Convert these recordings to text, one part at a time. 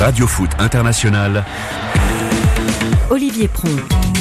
Radio Foot International. Olivier Pron.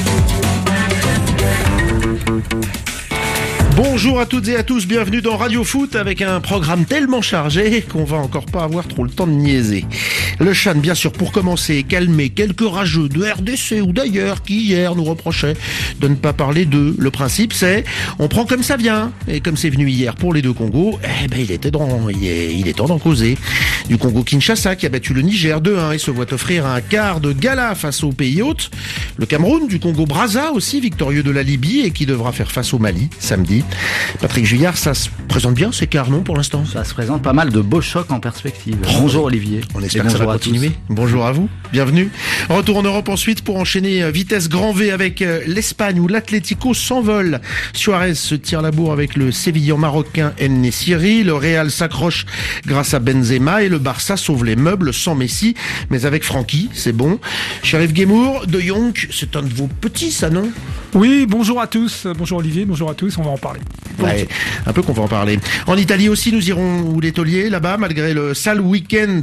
Bonjour à toutes et à tous, bienvenue dans Radio Foot avec un programme tellement chargé qu'on va encore pas avoir trop le temps de niaiser. Le Chan, bien sûr, pour commencer, calmer quelques rageux de RDC ou d'ailleurs qui hier nous reprochaient de ne pas parler d'eux. Le principe c'est, on prend comme ça vient. Et comme c'est venu hier pour les deux Congos, il est temps d'en causer. Du Congo-Kinshasa qui a battu le Niger 2-1 et se voit offrir un quart de gala face au pays hôte. Le Cameroun, du Congo-Brazza aussi, victorieux de la Libye et qui devra faire face au Mali samedi. Patrick Juillard, ça se présente bien ces quarts, non, pour l'instant? Ça se présente pas mal de beaux chocs en perspective. Bonjour Olivier. On espère que ça va continuer. Bonjour à vous, bienvenue. Retour en Europe ensuite pour enchaîner vitesse grand V avec l'Espagne où l'Atlético s'envole. Suarez se tire la bourre avec le sévillan marocain En-Nesyri. Le Real s'accroche grâce à Benzema et le Barça sauve les meubles sans Messi, mais avec Francky, c'est bon. Sheriff Guémour, De Jong, c'est un de vos petits, ça, non? Oui, bonjour à tous. Bonjour Olivier, bonjour à tous, on va en parler. Ouais, un peu qu'on va en parler. En Italie aussi, nous irons où les tauliers, là-bas, malgré un sale week-end,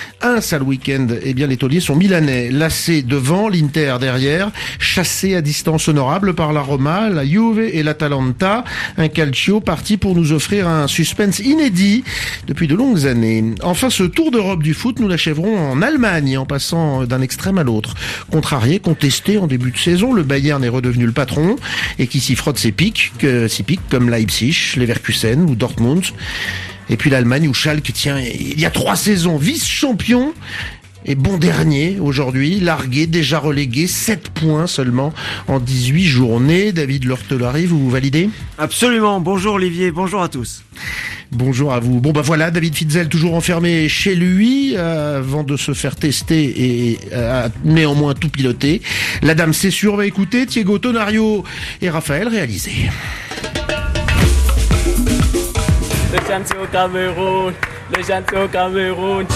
eh bien les tauliers sont milanais, lassés devant, l'Inter derrière, chassés à distance honorable par la Roma, la Juve et l'Atalanta. Un calcio parti pour nous offrir un suspense inédit depuis de longues années. Enfin, ce tour d'Europe du foot, nous l'achèverons en Allemagne, en passant d'un extrême à l'autre. Contrarié, contesté en début de saison, le Bayern est redevenu le patron et qui s'y frotte ses pics comme Leipzig, Leverkusen ou Dortmund. Et puis l'Allemagne où Schalke, tiens, il y a 3 saisons, vice-champion et bon dernier aujourd'hui, largué, déjà relégué, 7 points seulement en 18 journées. David Lortelari, vous validez? Absolument, bonjour Olivier, bonjour à tous. Bonjour à vous. Bon voilà, David Fitzel toujours enfermé chez lui avant de se faire tester et néanmoins tout piloter. La dame c'est sûr va écouter Thiago Tonario et Raphaël réalisé. Le Chan c'est au Cameroun, le Chan c'est au Cameroun.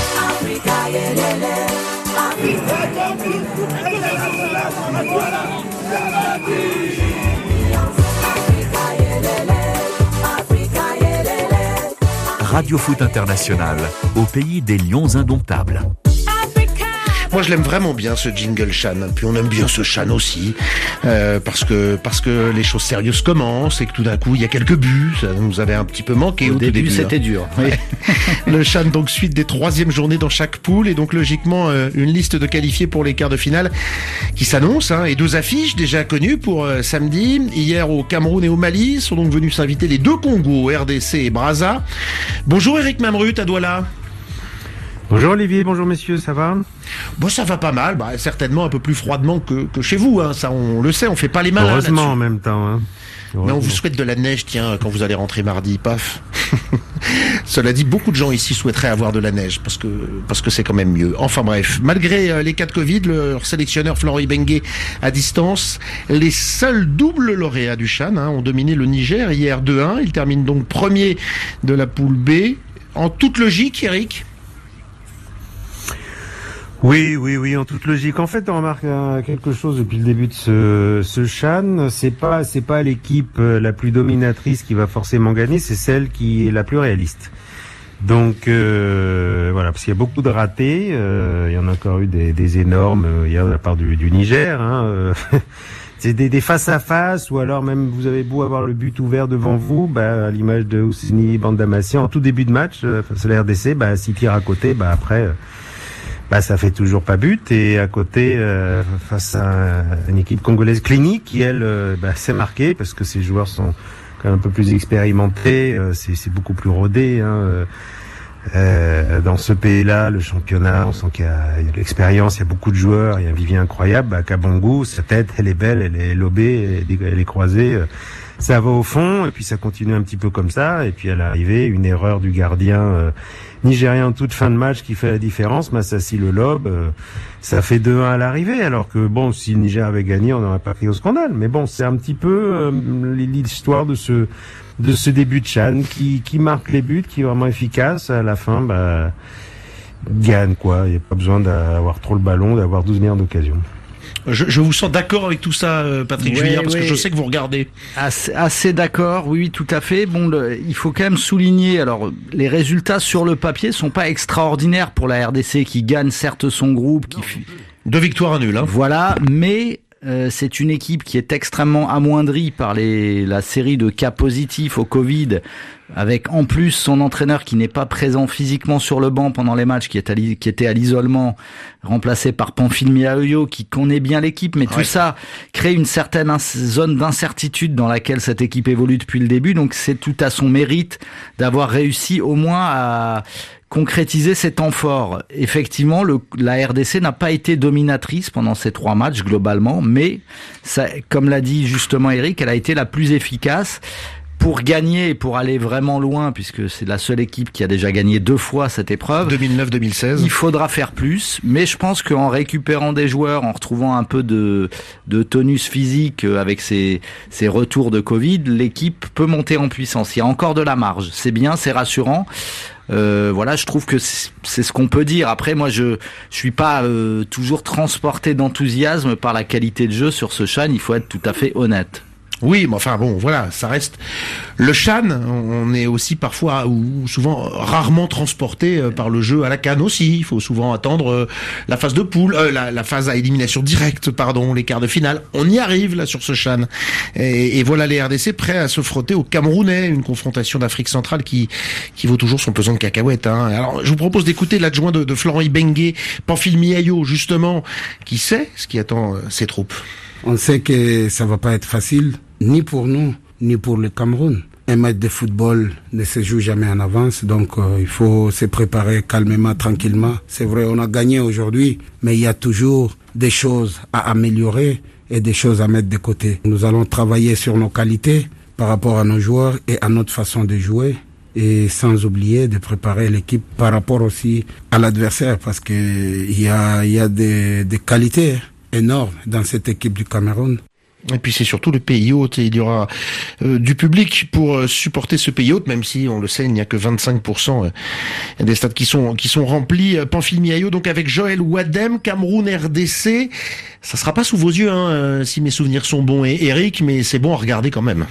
Radio Foot International, au pays des lions indomptables. Moi je l'aime vraiment bien ce jingle Chan, puis on aime bien ce Chan aussi parce que les choses sérieuses commencent et que tout d'un coup il y a quelques buts, ça nous avait un petit peu manqué au début c'était dur. Oui. Le Chan donc suite des 3e journées dans chaque poule et donc logiquement une liste de qualifiés pour les quarts de finale qui s'annonce et 2 affiches déjà connues pour samedi. Hier au Cameroun et au Mali sont donc venus s'inviter les 2 Congos, RDC et Brazza. Bonjour Eric Mamrut à Douala. Bonjour Olivier, bonjour messieurs, ça va? Bon, ça va pas mal, certainement un peu plus froidement que chez vous, ça on le sait, on fait pas les malins. Heureusement en même temps. Mais on vous souhaite de la neige, tiens, quand vous allez rentrer mardi, paf. Cela dit, beaucoup de gens ici souhaiteraient avoir de la neige, parce que c'est quand même mieux. Enfin bref, malgré les cas de Covid, leur sélectionneur Florent Ibenge à distance, les seuls doubles lauréats du Chan ont dominé le Niger hier 2-1. Ils terminent donc premier de la poule B. En toute logique, Eric? Oui, en toute logique. En fait, on remarque quelque chose depuis le début de ce Chan. C'est pas l'équipe la plus dominatrice qui va forcément gagner, c'est celle qui est la plus réaliste. Donc voilà, parce qu'il y a beaucoup de ratés. Il y en a encore eu des énormes hier de la part du Niger. C'est des face à face, ou alors même vous avez beau avoir le but ouvert devant vous, à l'image de Ouseni Bandamassi en tout début de match face à la RDC, s'il tire à côté, après. Ça fait toujours pas but, et à côté face à une équipe congolaise clinique qui elle s'est marquée parce que ses joueurs sont quand même un peu plus expérimentés, c'est beaucoup plus rodé dans ce pays-là. Le championnat, on sent qu'il y a de l'expérience, il y a beaucoup de joueurs, il y a un vivier incroyable. Kabongo, sa tête elle est belle, elle est lobée, elle est croisée, ça va au fond, et puis ça continue un petit peu comme ça, et puis à l'arrivée une erreur du gardien nigérien en toute fin de match qui fait la différence. Massassi le lobe, ça fait 2-1 à l'arrivée, alors que si le Niger avait gagné, on n'aurait pas pris au scandale. Mais c'est un petit peu l'histoire de ce début de Chan qui marque les buts, qui est vraiment efficace. À la fin, gagne quoi. Il n'y a pas besoin d'avoir trop le ballon, d'avoir 12 milliards d'occasions. Je vous sens d'accord avec tout ça, Patrick Juillard, parce que je sais que vous regardez. Assez d'accord, oui, tout à fait. Bon, il faut quand même souligner, alors, les résultats sur le papier sont pas extraordinaires pour la RDC qui gagne certes son groupe, 2 victoires à nul, hein. Voilà, mais c'est une équipe qui est extrêmement amoindrie par la série de cas positifs au Covid, avec en plus son entraîneur qui n'est pas présent physiquement sur le banc pendant les matchs, qui était à l'isolement, remplacé par Pamphile Miaoyo, qui connaît bien l'équipe, mais tout ça crée une certaine zone d'incertitude dans laquelle cette équipe évolue depuis le début, donc c'est tout à son mérite d'avoir réussi au moins à concrétiser ces temps forts. Effectivement, la RDC n'a pas été dominatrice pendant ces 3 matchs globalement, mais ça, comme l'a dit justement Eric, elle a été la plus efficace. Pour gagner et pour aller vraiment loin, puisque c'est la seule équipe qui a déjà gagné 2 fois cette épreuve. 2009-2016. Il faudra faire plus, mais je pense qu'en récupérant des joueurs, en retrouvant un peu de tonus physique avec ces retours de Covid, l'équipe peut monter en puissance. Il y a encore de la marge. C'est bien, c'est rassurant. Voilà, je trouve que c'est ce qu'on peut dire. Après, moi, je suis pas toujours transporté d'enthousiasme par la qualité de jeu sur ce CHAN. Il faut être tout à fait honnête. Oui, mais enfin bon, voilà, ça reste le CHAN. On est aussi parfois ou souvent rarement transporté par le jeu à la canne aussi. Il faut souvent attendre la phase de poule, la phase à élimination directe, les quarts de finale. On y arrive là sur ce CHAN. Et voilà les RDC prêts à se frotter aux Camerounais, une confrontation d'Afrique centrale qui vaut toujours son pesant de cacahuètes. Hein. Alors, je vous propose d'écouter l'adjoint de Florent Ibenge, Pamphile Miaoyo, justement, qui sait ce qui attend ses troupes. On sait que ça va pas être facile, ni pour nous, ni pour le Cameroun. Un match de football ne se joue jamais en avance, donc il faut se préparer calmement, tranquillement. C'est vrai, on a gagné aujourd'hui, mais il y a toujours des choses à améliorer et des choses à mettre de côté. Nous allons travailler sur nos qualités par rapport à nos joueurs et à notre façon de jouer. Et sans oublier de préparer l'équipe par rapport aussi à l'adversaire, parce que il y a des qualités énormes dans cette équipe du Cameroun. Et puis c'est surtout le pays hôte, et il y aura du public pour supporter ce pays hôte, même si on le sait, il n'y a que 25% des stades qui sont remplis. Pamphile Miaoyo, donc avec Joël Wadem, Cameroun RDC, ça sera pas sous vos yeux, si mes souvenirs sont bons, et Eric, mais c'est bon à regarder quand même.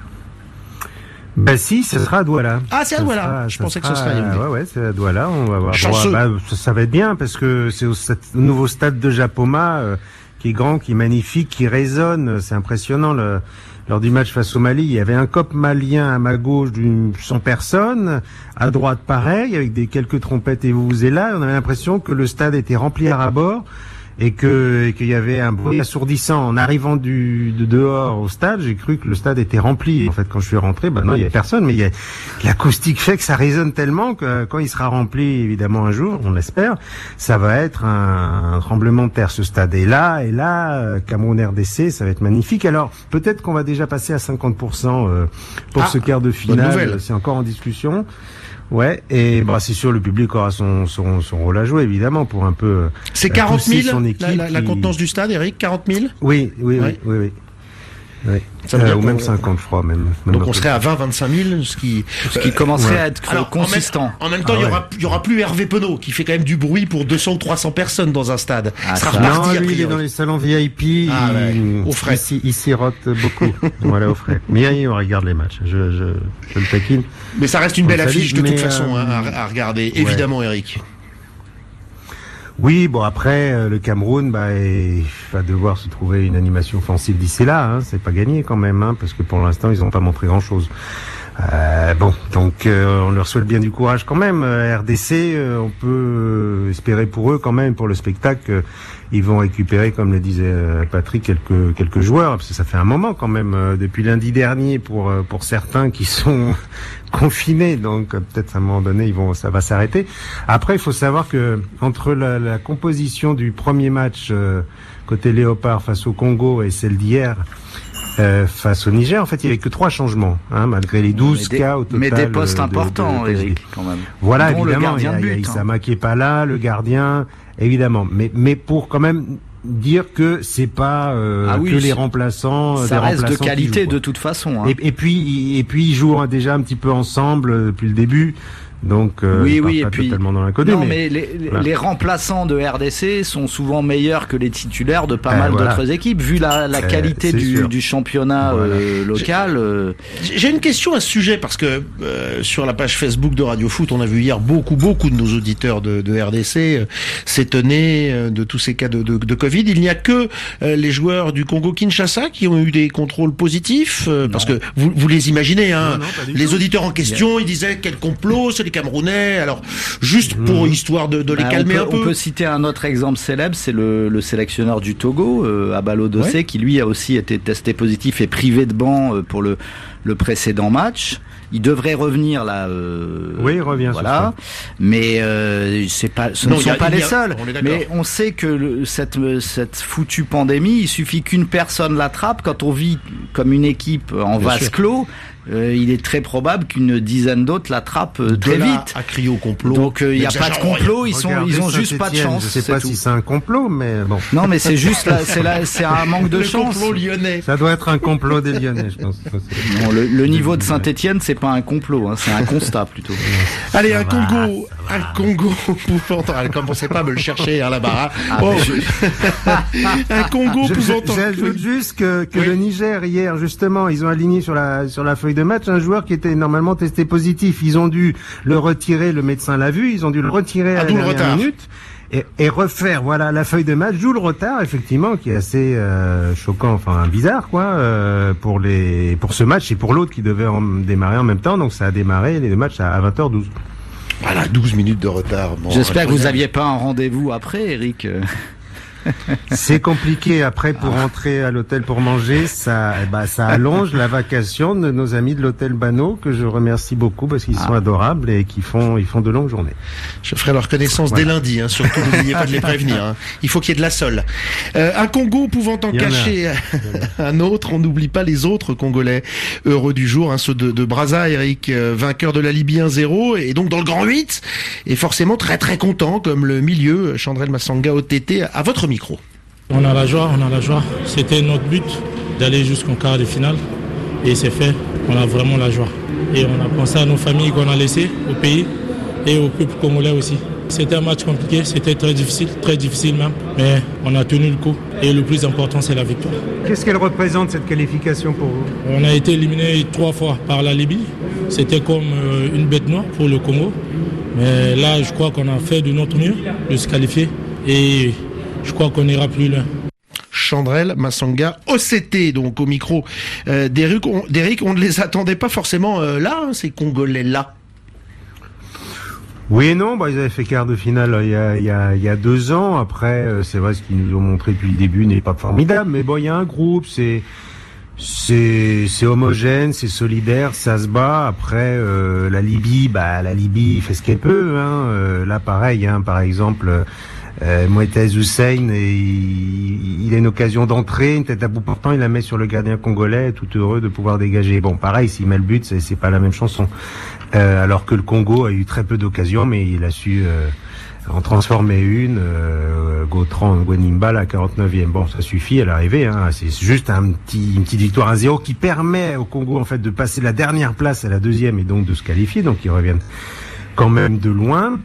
Ben si, ce sera à Douala. Ah, c'est à Douala. Je pensais que ce serait à ouais, c'est à Douala. On va avoir chanceux. Ça va être bien parce que c'est au nouveau stade de Japoma qui est grand, qui est magnifique, qui résonne. C'est impressionnant. Lors du match face au Mali, il y avait un COP malien à ma gauche d'une 100 personnes, à droite pareil, avec quelques trompettes et vuvuzelas. On avait l'impression que le stade était rempli à ras-bord. Et qu'il y avait un bruit assourdissant. En arrivant de dehors au stade, j'ai cru que le stade était rempli. En fait, quand je suis rentré, non, il y avait personne, mais l'acoustique fait que ça résonne tellement que quand il sera rempli, évidemment, un jour, on l'espère, ça va être un tremblement de terre, ce stade. Et là, Cameroun RDC, ça va être magnifique. Alors, peut-être qu'on va déjà passer à 50% pour ce quart de finale. C'est encore en discussion. Ouais, et c'est sûr, le public aura son rôle à jouer, évidemment, pour un peu. C'est 40 000 la contenance du stade, Eric, 40 000 Oui. Ça veut dire ou même 50, je crois, même. Donc on serait à 20-25 000, ce qui commencerait à être consistant. En même temps, il y aura plus Hervé Penaud, qui fait quand même du bruit pour 200 ou 300 personnes dans un stade. Lui, il est dans les salons VIP, au frais. Il sirote beaucoup. Voilà, au frais. Mais on regarde les matchs. Je le taquine. Mais ça reste une belle affiche de toute façon à regarder, évidemment, Eric. Oui, après le Cameroun, il va devoir se trouver une animation offensive d'ici là. C'est pas gagné quand même, parce que pour l'instant ils n'ont pas montré grand-chose. Donc on leur souhaite bien du courage quand même. RDC, on peut espérer pour eux quand même, pour le spectacle, ils vont récupérer, comme le disait Patrick, quelques joueurs, parce que ça fait un moment quand même, depuis lundi dernier pour certains qui sont confinés, donc peut-être à un moment donné ça va s'arrêter. Après, il faut savoir que entre la composition du premier match côté Léopard face au Congo et celle d'hier face au Niger, en fait, il n'y avait que 3 changements, malgré les 12 cas au total. Mais des postes importants, Eric, quand même. Voilà, dont évidemment, il y a Issama qui est pas là, le gardien, évidemment. Mais pour quand même dire que c'est pas que les remplaçants, ça reste de qualité de toute façon. Et puis ils jouent déjà un petit peu ensemble depuis le début. Donc, oui, pas et puis totalement dans l'inconnu. Non, mais les remplaçants de RDC sont souvent meilleurs que les titulaires de pas mal d'autres équipes, vu la qualité du championnat local. J'ai une question à ce sujet, parce que sur la page Facebook de Radio Foot, on a vu hier beaucoup de nos auditeurs de RDC s'étonner de tous ces cas de Covid. Il n'y a que les joueurs du Congo-Kinshasa qui ont eu des contrôles positifs, parce que vous les imaginez, hein, non, les auditeurs en question, ils disaient quel complot, c'est les Camerounais. Alors, juste pour histoire de les calmer un peu. On peut citer un autre exemple célèbre, c'est le sélectionneur du Togo, Abalo Dossé, qui lui a aussi été testé positif et privé de banc pour le précédent match. Il devrait revenir là. Oui, il revient. Voilà. Mais ce ne sont pas les seuls. Mais on sait que cette foutue pandémie, il suffit qu'une personne l'attrape. Quand on vit comme une équipe en vase clos, il est très probable qu'une dizaine d'autres l'attrapent très vite. À crier au complot. Donc il n'y a pas de complot. Ils ont juste pas de chance. Je sais pas si c'est un complot, mais bon. Non, mais c'est juste c'est un manque de chance. Le complot lyonnais. Ça doit être un complot des Lyonnais, je pense. Non, le niveau de Saint-Étienne, c'est pas un complot, hein, c'est un constat plutôt. Allez, un Congo pouvant. Commencez pas à me le chercher là-bas. Un Congo pouvant. J'ajoute juste que le Niger hier, justement, ils ont aligné sur la feuille de match un joueur qui était normalement testé positif. Ils ont dû le retirer, le médecin l'a vu, ils ont dû le retirer à la dernière minute et refaire la feuille de match, d'où le retard effectivement qui est assez choquant, enfin bizarre pour ce match et pour l'autre qui devait démarrer en même temps. Donc ça a démarré les deux matchs à 20h12. Voilà, 12 minutes de retard. Bon, j'espère que vous aviez pas un rendez-vous après, Eric. C'est compliqué après pour rentrer à l'hôtel pour manger, ça allonge la vacation de nos amis de l'hôtel Bano que je remercie beaucoup parce qu'ils sont adorables et ils font de longues journées. Je ferai leur connaissance dès lundi, hein, surtout n'oubliez pas de les prévenir. Hein. Il faut qu'il y ait de la sole. Un Congo pouvant en cacher un autre, on n'oublie pas les autres Congolais heureux du jour, hein, ceux de Brazza, Eric, vainqueur de la Libye 1-0 et donc dans le grand 8 et forcément très très content comme le milieu Chandrel Massanga OTT à votre micro. On a la joie. C'était notre but d'aller jusqu'en quart de finale et c'est fait. On a vraiment la joie. Et on a pensé à nos familles qu'on a laissées au pays et au peuple congolais aussi. C'était un match compliqué, c'était très difficile même, mais on a tenu le coup et le plus important c'est la victoire. Qu'est-ce qu'elle représente cette qualification pour vous ? On a été éliminé 3 fois par la Libye. C'était comme une bête noire pour le Congo. Mais là, je crois qu'on a fait de notre mieux de se qualifier et je crois qu'on ira plus loin. Chandrel Massanga OCT, donc au micro d'Eric. On ne les attendait pas forcément là, ces Congolais-là. Oui et non, ils avaient fait quart de finale il y a 2 ans. Après, c'est vrai, ce qu'ils nous ont montré depuis le début n'est pas formidable, mais il y a un groupe, c'est homogène, c'est solidaire, ça se bat. Après, la Libye fait ce qu'elle peut. Là, pareil, par exemple. Moïtez Hussein, il a une occasion d'entrer, une tête à bout portant, il la met sur le gardien congolais, tout heureux de pouvoir dégager. Bon, pareil, s'il met le but, c'est pas la même chanson. Alors que le Congo a eu très peu d'occasions, mais il a su en transformer une. Gautran Gwenimba, la 49e. Bon, ça suffit à l'arrivée. C'est juste une petite victoire 1-0 qui permet au Congo en fait de passer la dernière place à la 2e et donc de se qualifier. Donc ils reviennent quand même de loin.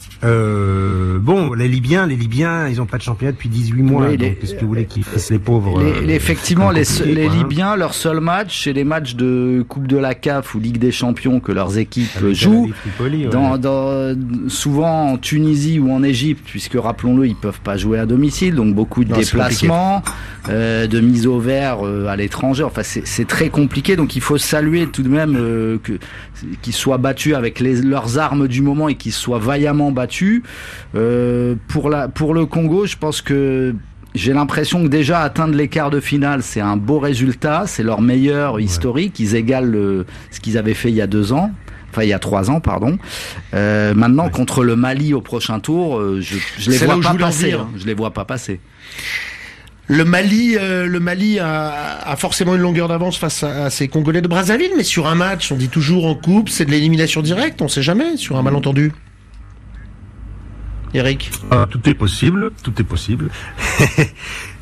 Les Libyens, ils ont pas de championnat depuis 18 mois. Oui, donc qu'est-ce que vous voulez qu'ils fassent les pauvres effectivement, les Libyens, leur seul match, c'est les matchs de Coupe de la CAF ou Ligue des Champions que leurs équipes jouent. Tripoli, souvent en Tunisie ou en Égypte, puisque rappelons-le, ils peuvent pas jouer à domicile, donc beaucoup de déplacements, de mise au vert à l'étranger. Enfin, c'est très compliqué. Donc il faut saluer tout de même qu'ils soient battus avec leurs armes du moment et qu'ils soient vaillamment battus. Pour le Congo, je pense que j'ai l'impression que déjà atteindre les quarts de finale, c'est un beau résultat, c'est leur meilleur historique, ils égalent ce qu'ils avaient fait il y a 2 ans. Enfin, il y a 3 ans, pardon. Maintenant, contre le Mali au prochain tour, je les vois pas passer. Je les vois pas passer. Le Mali a forcément une longueur d'avance face à ces Congolais de Brazzaville, mais sur un match, on dit toujours en coupe, c'est de l'élimination directe, on sait jamais, sur un malentendu. Eric. Tout est possible.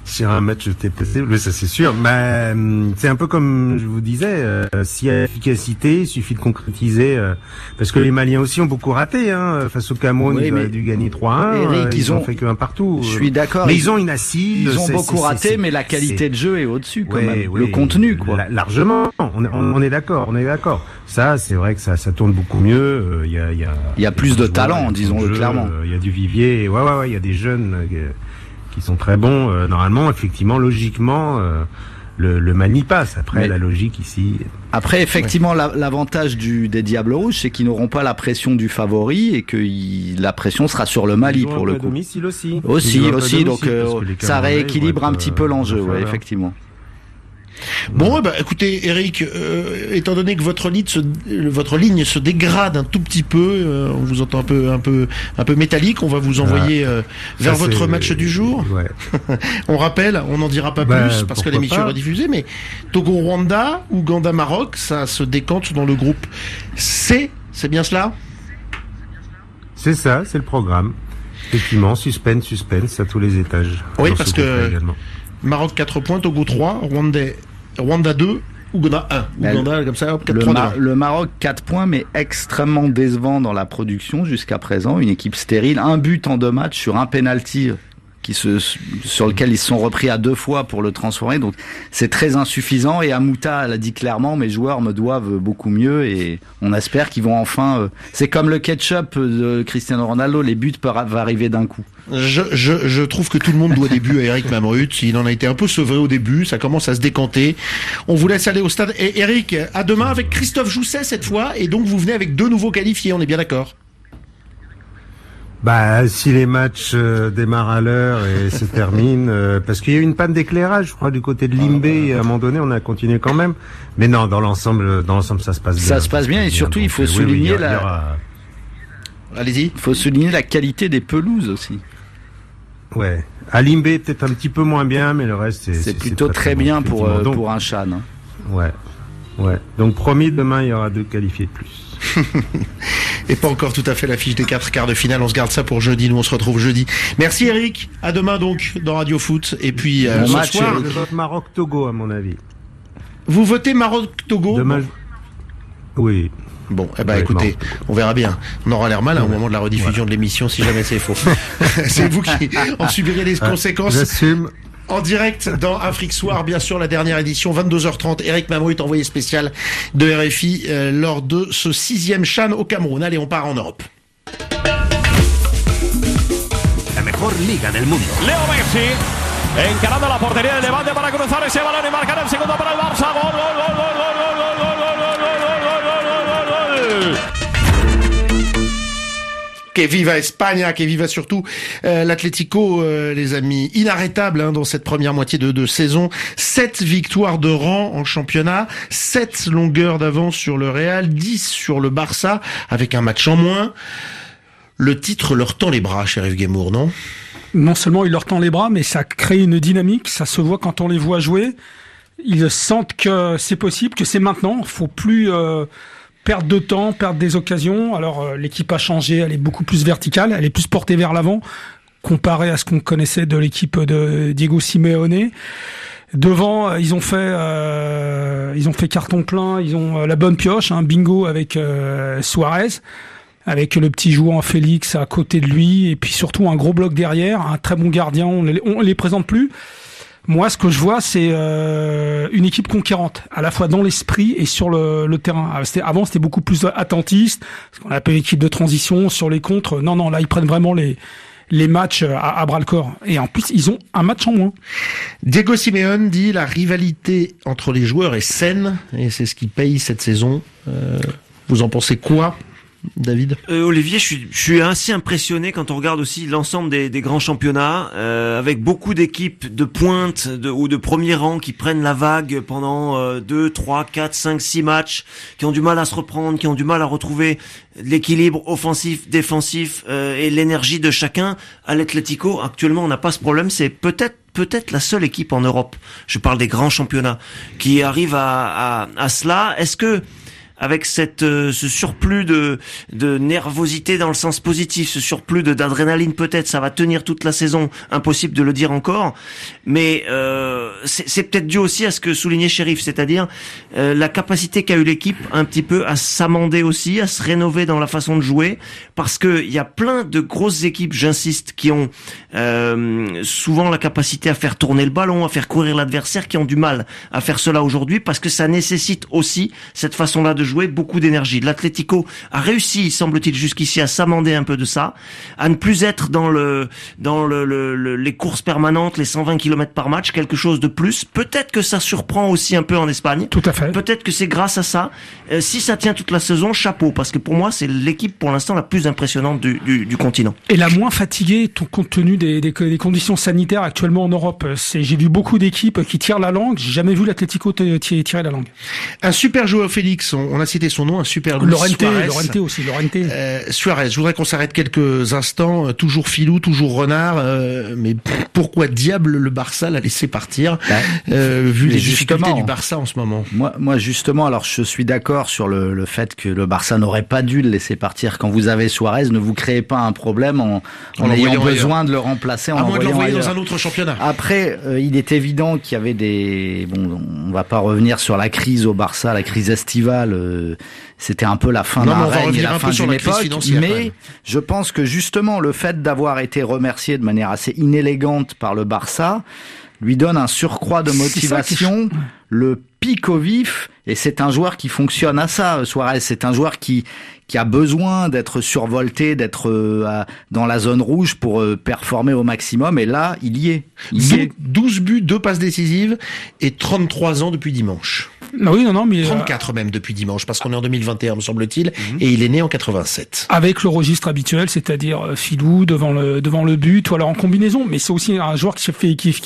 sur un match TPC, oui, ça c'est sûr. Mais c'est un peu comme je vous disais, s'il y a efficacité, il suffit de concrétiser. Parce que les Maliens aussi ont beaucoup raté. Face au Cameroun, ils auraient dû gagner 3-1. Eric, ils ont fait qu'un partout. Je suis d'accord. Mais ils ont une assise. Ils ont beaucoup raté, mais la qualité de jeu est au-dessus quand même. Le contenu, quoi. Largement. On est d'accord. Ça, c'est vrai que ça tourne beaucoup mieux. Il y a plus de talent, disons-le clairement. Il y a du vivier. Ouais. Il y a des jeunes qui sont très bons. Normalement, effectivement, logiquement, le Mali passe. Après, la logique ici. Après, effectivement, l'avantage des Diables Rouges, c'est qu'ils n'auront pas la pression du favori et que la pression sera sur le Mali pour le coup. Domicile aussi. Donc ça rééquilibre un petit peu l'enjeu, effectivement. Bon, écoutez, Eric, étant donné que votre ligne se dégrade un tout petit peu, on vous entend un peu métallique, on va vous envoyer vers votre match du jour. Ouais. On rappelle, on n'en dira pas plus parce que l'émission est rediffusée, mais Togo-Rwanda, Ouganda-Maroc, ça se décante dans le groupe C, c'est bien cela ? C'est ça, c'est le programme. Effectivement, suspense à tous les étages. Oui, parce que Maroc 4 points, Togo 3, Rwanda 2, Ouganda 1. Ouganda, comme ça, 4-3. Le Maroc 4 points, mais extrêmement décevant dans la production jusqu'à présent. Une équipe stérile, un but en 2 matchs sur un penalty sur lequel ils se sont repris à 2 fois pour le transformer. Donc c'est très insuffisant. Et Amouta l'a dit clairement, mes joueurs me doivent beaucoup mieux et on espère qu'ils vont enfin... c'est comme le ketchup de Cristiano Ronaldo, les buts peuvent arriver d'un coup. Je trouve que tout le monde doit des buts à Eric Mamrut. Il en a été un peu sevré au début, ça commence à se décanter. On vous laisse aller au stade. Et Eric, à demain avec Christophe Jousset cette fois, et donc vous venez avec 2 nouveaux qualifiés, on est bien d'accord ? Si les matchs démarrent à l'heure et se terminent, parce qu'il y a eu une panne d'éclairage, je crois, du côté de Limbé, à un moment donné, on a continué quand même. Mais non, dans l'ensemble, ça se passe bien. Ça se passe bien, et surtout, il faut souligner Allez-y. Il faut souligner la qualité des pelouses aussi. Ouais. À Limbé, peut-être un petit peu moins bien, mais le reste, c'est plutôt très bien pour un Chan. Ouais. Donc, promis, demain, il y aura 2 qualifiés de plus. Et pas encore tout à fait la fiche des 4 quarts de finale. On se garde ça pour jeudi. Nous on se retrouve jeudi. Merci Eric. À demain donc dans Radio Foot. Et puis ce soir, je vote Maroc-Togo à mon avis. Vous votez Maroc-Togo? Demain. Oui. Bon, écoutez, on verra bien. On aura l'air mal au moment de la rediffusion de l'émission si jamais c'est faux. C'est vous qui en subirez les conséquences. J'assume. En direct dans Afrique Soir, bien sûr, la dernière édition, 22h30. Eric Mamrut, envoyé spécial de RFI lors de ce 6e CHAN au Cameroun. Allez, on part en Europe. La mejor liga del mundo. Leo Messi, encarando la portería del Levante para cruzar ese balón y marcar el segundo para el Barça. Gol, gol, gol, gol, gol, gol, gol, gol, gol, gol, gol, gol, gol, gol. Que viva Espagne, que viva surtout l'Atlético, les amis, inarrêtable dans cette première moitié de saison. 7 victoires de rang en championnat, 7 longueurs d'avance sur le Real, 10 sur le Barça, avec un match en moins. Le titre leur tend les bras, cher Yves Guémour, non ? Non seulement il leur tend les bras, mais ça crée une dynamique, ça se voit quand on les voit jouer. Ils sentent que c'est possible, que c'est maintenant, faut plus... perdre de temps, perdre des occasions. Alors l'équipe a changé, elle est beaucoup plus verticale, elle est plus portée vers l'avant, comparé à ce qu'on connaissait de l'équipe de Diego Simeone. Devant, ils ont fait carton plein, ils ont la bonne pioche, bingo avec Suarez, avec le petit joueur Félix à côté de lui, et puis surtout un gros bloc derrière, un très bon gardien. On les présente plus. Moi, ce que je vois, c'est une équipe conquérante, à la fois dans l'esprit et sur le terrain. Avant, c'était beaucoup plus attentiste, ce qu'on appelle l'équipe de transition, sur les contres. Non, là, ils prennent vraiment les matchs à bras-le-corps. Et en plus, ils ont un match en moins. Diego Simeone dit la rivalité entre les joueurs est saine, et c'est ce qui paye cette saison. Vous en pensez quoi, David? Olivier, je suis assez impressionné quand on regarde aussi l'ensemble des grands championnats, avec beaucoup d'équipes de pointe ou de premier rang qui prennent la vague pendant 2, 3, 4, 5, 6 matchs, qui ont du mal à se reprendre, qui ont du mal à retrouver l'équilibre offensif, défensif et l'énergie de chacun. À l'Atlético, actuellement, on n'a pas ce problème. C'est peut-être la seule équipe en Europe, je parle des grands championnats, qui arrive à cela. Est-ce que avec ce surplus de nervosité dans le sens positif, ce surplus d'adrénaline peut-être, ça va tenir toute la saison, impossible de le dire encore, mais c'est peut-être dû aussi à ce que soulignait Chérif, c'est-à-dire la capacité qu'a eu l'équipe un petit peu à s'amender aussi, à se rénover dans la façon de jouer, parce que il y a plein de grosses équipes, j'insiste, qui ont souvent la capacité à faire tourner le ballon, à faire courir l'adversaire, qui ont du mal à faire cela aujourd'hui, parce que ça nécessite aussi cette façon-là de jouer beaucoup d'énergie. L'Atlético a réussi, semble-t-il, jusqu'ici à s'amender un peu de ça, à ne plus être dans les courses permanentes, les 120 km par match, quelque chose de plus. Peut-être que ça surprend aussi un peu en Espagne. Tout à fait. Peut-être que c'est grâce à ça. Si ça tient toute la saison, chapeau, parce que pour moi, c'est l'équipe pour l'instant la plus impressionnante du continent. Et la moins fatiguée, compte tenu des conditions sanitaires actuellement en Europe. J'ai vu beaucoup d'équipes qui tirent la langue. J'ai jamais vu l'Atlético tirer la langue. Un super joueur, Félix, on a cité son nom, un super Luis Suarez. Lorente aussi, Lorente. Suarez, je voudrais qu'on s'arrête quelques instants. Toujours filou, toujours renard. Mais pourquoi diable le Barça l'a laissé partir, vu les difficultés du Barça en ce moment? Moi justement, alors je suis d'accord sur le fait que le Barça n'aurait pas dû le laisser partir. Quand vous avez Suarez, ne vous créez pas un problème en ayant besoin de le remplacer, en l'envoyant ailleurs. Dans un autre championnat. Après, il est évident qu'il y avait on va pas revenir sur la crise au Barça, la crise estivale. C'était un peu la fin d'un règne et la fin d'une époque. Mais je pense que justement, le fait d'avoir été remercié de manière assez inélégante par le Barça lui donne un surcroît de motivation, le pic au vif, et c'est un joueur qui fonctionne à ça, Suarez. C'est un joueur qui a besoin d'être survolté, d'être dans la zone rouge pour performer au maximum, et là, il y est. 12 buts, 2 passes décisives, et 33 ans depuis dimanche. Non, mais 34 même depuis dimanche, parce qu'on est en 2021, me semble-t-il, et il est né en 87. Avec le registre habituel, c'est-à-dire filou devant le but, ou alors en combinaison, mais c'est aussi un joueur qui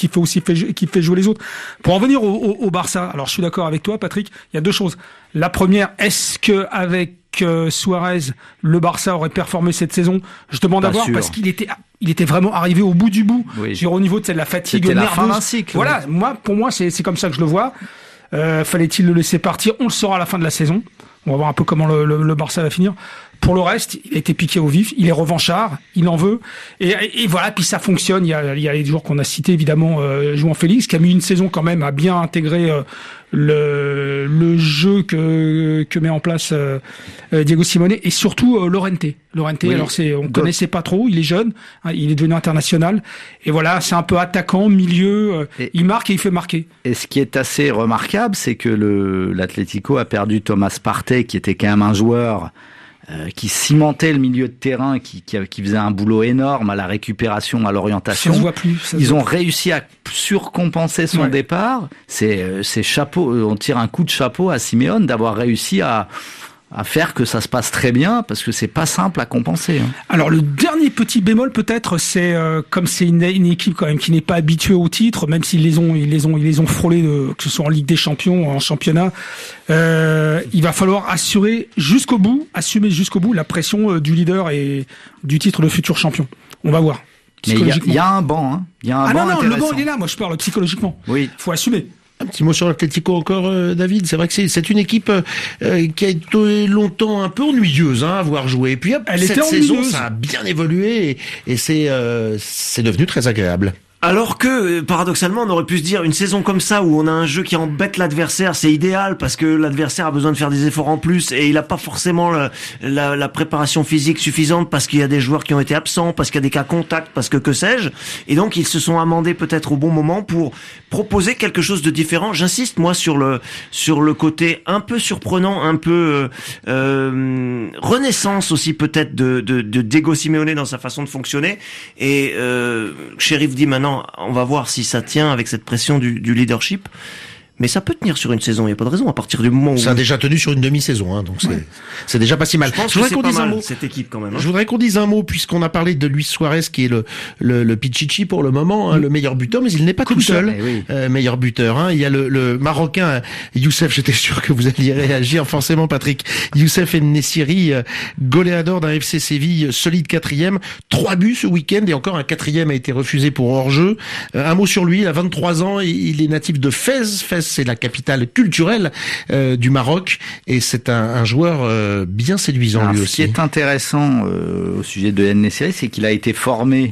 fait jouer les autres. Pour en venir au Barça, alors je suis d'accord avec toi, Patrick, il y a deux choses. La première, est-ce que avec Suarez, le Barça aurait performé cette saison? Je demande à voir, parce qu'il était vraiment arrivé au bout du bout. Oui. Au niveau de la fatigue nerveuse. C'était la fin d'un cycle. Voilà, pour moi, c'est comme ça que je le vois. Fallait-il le laisser partir? On le saura à la fin de la saison. On va voir un peu comment le Barça va finir. Pour le reste, il a été piqué au vif, il est revanchard, il en veut, et voilà, puis ça fonctionne. Il y a les joueurs qu'on a cités, évidemment, João Félix, qui a mis une saison quand même à bien intégrer le jeu que met en place Diego Simeone, et surtout Lorente. Oui. Alors on connaissait pas trop, il est jeune, hein, il est devenu international, et voilà, c'est un peu attaquant, milieu, il marque et il fait marquer. Et ce qui est assez remarquable, c'est que l'Atlético a perdu Thomas Partey, qui était quand même un joueur qui cimentait le milieu de terrain, qui faisait un boulot énorme à la récupération, à l'orientation. Ça se voit plus. Ils ont réussi à surcompenser son départ. C'est chapeau, on tire un coup de chapeau à Simeone d'avoir réussi à faire que ça se passe très bien, parce que c'est pas simple à compenser. Alors le dernier petit bémol peut-être, c'est comme c'est une équipe quand même qui n'est pas habituée au titre, même s'ils les ont frôlés, que ce soit en Ligue des Champions, en championnat, il va falloir assumer jusqu'au bout la pression du leader et du titre de futur champion. On va voir. Mais il y a un banc, hein. Il y a un banc intéressant. Le banc il est là. Moi je parle psychologiquement. Oui. Faut assumer. Un petit mot sur l'Atlético encore, David. C'est vrai que c'est une équipe qui a été longtemps un peu ennuyeuse à voir jouer. Et puis cette saison, ça a bien évolué et c'est devenu très agréable. Alors que, paradoxalement, on aurait pu se dire, une saison comme ça où on a un jeu qui embête l'adversaire, c'est idéal parce que l'adversaire a besoin de faire des efforts en plus et il a pas forcément la préparation physique suffisante parce qu'il y a des joueurs qui ont été absents, parce qu'il y a des cas contacts, parce que sais-je. Et donc, ils se sont amendés peut-être au bon moment pour proposer quelque chose de différent. J'insiste, moi, sur le côté un peu surprenant, un peu, renaissance aussi peut-être de Diego Simeone dans sa façon de fonctionner. Et, Chérif dit maintenant, on va voir si ça tient avec cette pression du leadership. Mais ça peut tenir sur une saison, il n'y a pas de raison, à partir du moment où... Ça a déjà tenu sur une demi-saison, donc c'est déjà pas si mal. Je pense que c'est pas mal, cette équipe, quand même. Je voudrais qu'on dise un mot, puisqu'on a parlé de Luis Suarez, qui est le Pichichi pour le moment, le meilleur buteur, mais il n'est pas tout seul, meilleur buteur. Il y a le Marocain, Youssef, j'étais sûr que vous alliez réagir, forcément, Patrick. Youssef En-Nesyri, goléador d'un FC Séville, solide 4e, 3 buts ce week-end, et encore un 4e a été refusé pour hors-jeu. Un mot sur lui, il a 23 ans, il est natif de Fès c'est la capitale culturelle du Maroc, et c'est un joueur bien séduisant. Alors, lui ce aussi. qui est intéressant au sujet de En-Nesyri, c'est qu'il a été formé,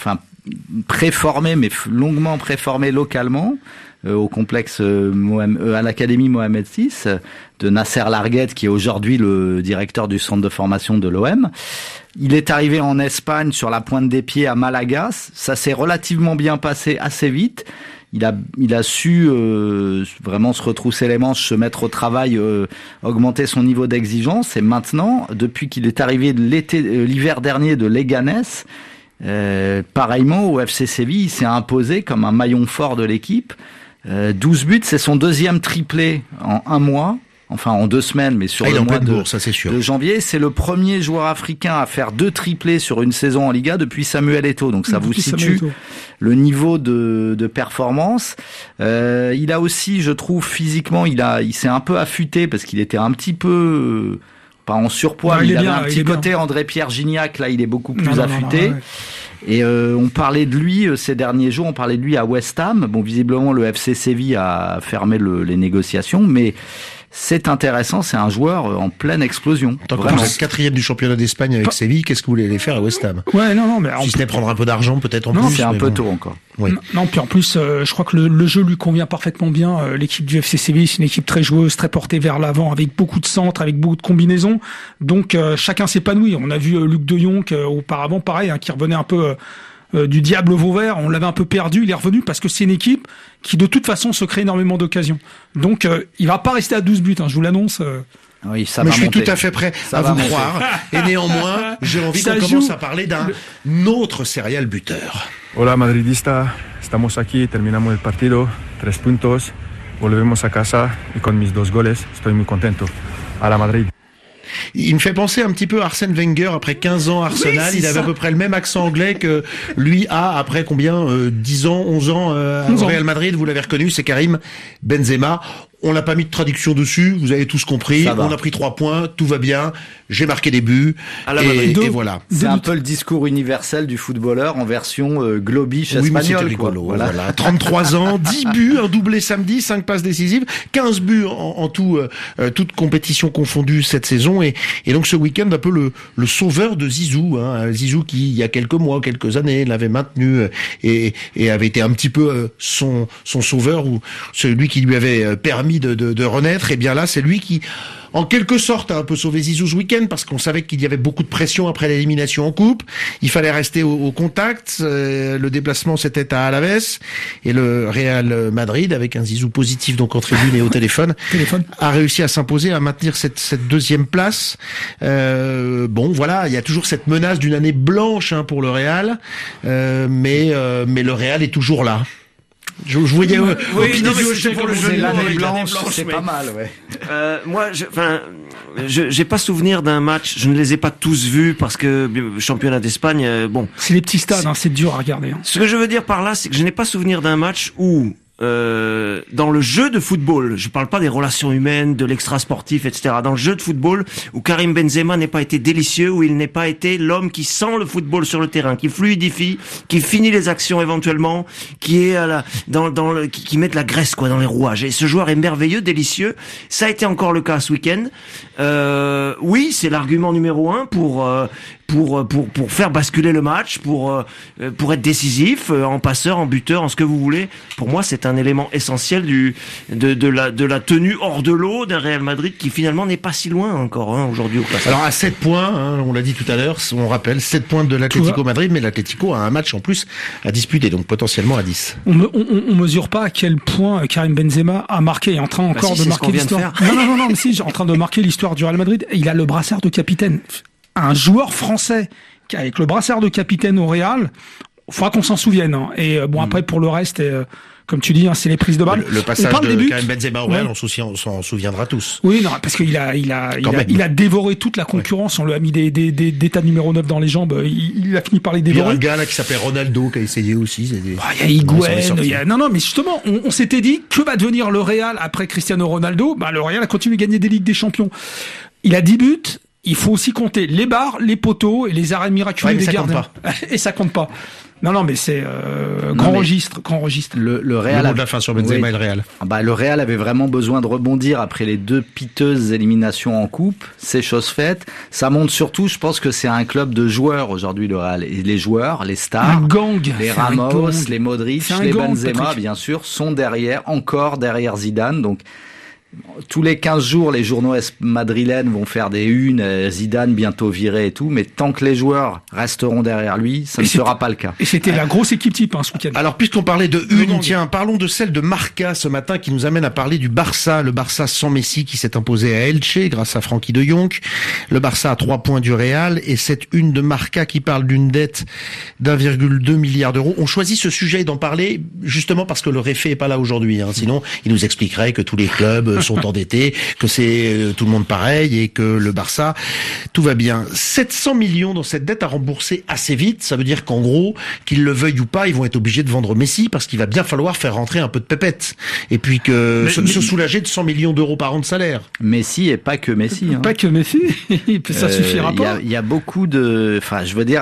préformé, mais longuement préformé localement au complexe à l'académie Mohamed VI de Nasser Larguet, qui est aujourd'hui le directeur du centre de formation de l'OM. Il est arrivé en Espagne sur la pointe des pieds à Malaga. Ça s'est relativement bien passé assez vite. Il a su vraiment se retrousser les manches, se mettre au travail, augmenter son niveau d'exigence. Et maintenant, depuis qu'il est arrivé l'hiver dernier de Leganés, pareillement au FC Séville, il s'est imposé comme un maillon fort de l'équipe. 12 buts, c'est son deuxième triplé en un mois. Enfin, en 2 semaines, mais sur le mois de janvier. C'est le premier joueur africain à faire 2 triplés sur une saison en Liga depuis Samuel Eto'o. Donc ça vous situe le niveau de performance. Il a aussi, je trouve, physiquement, il s'est un peu affûté parce qu'il était un petit peu, pas en surpoids, mais il avait un petit côté André-Pierre Gignac. Là, il est beaucoup plus affûté. Et on parlait de lui ces derniers jours, on parlait de lui à West Ham. Bon, visiblement, le FC Séville a fermé les négociations, mais c'est intéressant, c'est un joueur en pleine explosion. Tant que vous êtes 4e du championnat d'Espagne avec Séville, qu'est-ce que vous voulez aller faire à West Ham? Ouais, non, mais si c'était prendre un peu d'argent, peut-être en plus. Non, c'est un peu tôt encore. Oui. Non, puis en plus, je crois que le jeu lui convient parfaitement bien. L'équipe du FC Séville, c'est une équipe très joueuse, très portée vers l'avant, avec beaucoup de centres, avec beaucoup de combinaisons. Donc, chacun s'épanouit. On a vu Luc de Jong auparavant, pareil, qui revenait un peu du diable Vauvert. On l'avait un peu perdu, il est revenu parce que c'est une équipe qui de toute façon se crée énormément d'occasions. Donc il va pas rester à 12 buts, je vous l'annonce. Oui, ça mais va je suis monter. tout à fait prêt à vous croire. Et néanmoins, j'ai envie qu'on commence à parler d'un autre serial buteur. Hola madridista, estamos aquí, terminamos el partido, 3 puntos, volvemos a casa y con mis 2 goles estoy muy contento. A la Madrid. Il me fait penser un petit peu à Arsène Wenger après 15 ans à Arsenal. Il avait à peu près le même accent anglais que lui a après combien 10 ans, 11 ans au Real Madrid. Vous l'avez reconnu, c'est Karim Benzema. On n'a pas mis de traduction dessus, vous avez tous compris. On a pris 3 points, tout va bien. J'ai marqué des buts et voilà. C'est un peu le discours universel du footballeur en version globish espagnol. Mais c'était rigolo. Voilà. 33 ans, 10 buts, un doublé samedi, 5 passes décisives, 15 buts en tout, toutes compétitions confondues cette saison. Et donc ce week-end, un peu le sauveur de Zizou. Zizou qui, il y a quelques mois, quelques années, l'avait maintenu et avait été un petit peu son sauveur, ou celui qui lui avait permis de renaître. Et bien là, c'est lui qui, en quelque sorte, a un peu sauvé Zizou ce week-end, parce qu'on savait qu'il y avait beaucoup de pression après l'élimination en coupe. Il fallait rester au contact. Le déplacement, c'était à Alaves, et le Real Madrid, avec un Zizou positif donc en tribune et au téléphone, a réussi à s'imposer, à maintenir cette deuxième place. Bon, voilà, il y a toujours cette menace d'une année blanche pour le Real, mais le Real est toujours là. Je voyais pour le jeu l'année blanche, c'est pas mal, ouais. Moi, j'ai pas souvenir d'un match. Je ne les ai pas tous vus parce que championnat d'Espagne, bon. C'est les petits stades, c'est dur à regarder. Ce que je veux dire par là, c'est que je n'ai pas souvenir d'un match où dans le jeu de football, je parle pas des relations humaines, de l'extra-sportif, etc. Dans le jeu de football, où Karim Benzema n'ait pas été délicieux, où il n'ait pas été l'homme qui sent le football sur le terrain, qui fluidifie, qui finit les actions éventuellement, qui est qui met de la graisse dans les rouages. Et ce joueur est merveilleux, délicieux. Ça a été encore le cas ce week-end. Oui, c'est l'argument numéro 1 pour faire basculer le match, pour être décisif, en passeur, en buteur, en ce que vous voulez. Pour moi, c'est un élément essentiel de la tenue hors de l'eau d'un Real Madrid qui finalement n'est pas si loin encore aujourd'hui au classement. Alors à 7 points, on l'a dit tout à l'heure, on rappelle 7 points de l'Atlético Madrid, mais l'Atlético a un match en plus à disputer, donc potentiellement à 10. On mesure pas à quel point Karim Benzema a marqué, est en train encore de marquer l'histoire. Non, mais si, en train de marquer l'histoire du Real Madrid. Il a le brassard de capitaine. Un joueur français avec le brassard de capitaine au Real, il faudra qu'on s'en souvienne. Et bon, après, pour le reste, comme tu dis, c'est les prises de balles. Le passage de Karim Benzema au Real, on s'en souviendra tous. Oui, non, parce qu'il a dévoré toute la concurrence. On lui a mis des tas numéro 9 dans les jambes. Il a fini par les dévorer. Il y a un gars là qui s'appelle Ronaldo qui a essayé aussi. Il y a Higuaín. Non, mais justement, on s'était dit que va devenir le Real après Cristiano Ronaldo. Le Real a continué de gagner des Ligues des Champions. Il a 10 buts. Il faut aussi compter les barres, les poteaux et les arrêts miraculeux des gardiens. Et ça compte pas. Non, mais c'est grand registre. Le Real. Le mot de la fin sur Benzema et le Real. Le Real avait vraiment besoin de rebondir après les 2 piteuses éliminations en coupe. C'est chose faite. Ça montre surtout, je pense que c'est un club de joueurs aujourd'hui, le Real. Et les joueurs, les stars, un gang, les Ramos, les Modric, les Benzema, bien sûr, sont encore derrière Zidane. Donc, tous les 15 jours, les journaux madrilènes vont faire des unes, Zidane bientôt viré et tout, mais tant que les joueurs resteront derrière lui, ça ne sera pas le cas. Et c'était la grosse équipe type ce week-end. Alors, puisqu'on parlait de une, tiens, parlons de celle de Marca ce matin qui nous amène à parler du Barça. Le Barça sans Messi qui s'est imposé à Elche grâce à Frenkie de Jong. Le Barça à 3 points du Real et cette une de Marca qui parle d'une dette d'1,2 milliard d'euros. On choisit ce sujet d'en parler justement parce que le réfé est pas là aujourd'hui. Sinon, il nous expliquerait que tous les clubs sont endettés, que c'est tout le monde pareil et que le Barça, tout va bien. 700 millions dans cette dette à rembourser assez vite, ça veut dire qu'en gros, qu'ils le veuillent ou pas, ils vont être obligés de vendre Messi parce qu'il va bien falloir faire rentrer un peu de pépette et puis se soulager de 100 millions d'euros par an de salaire. Messi et pas que Messi. Pas que Messi, ça suffira pas. Il y a beaucoup de... Enfin, je veux dire,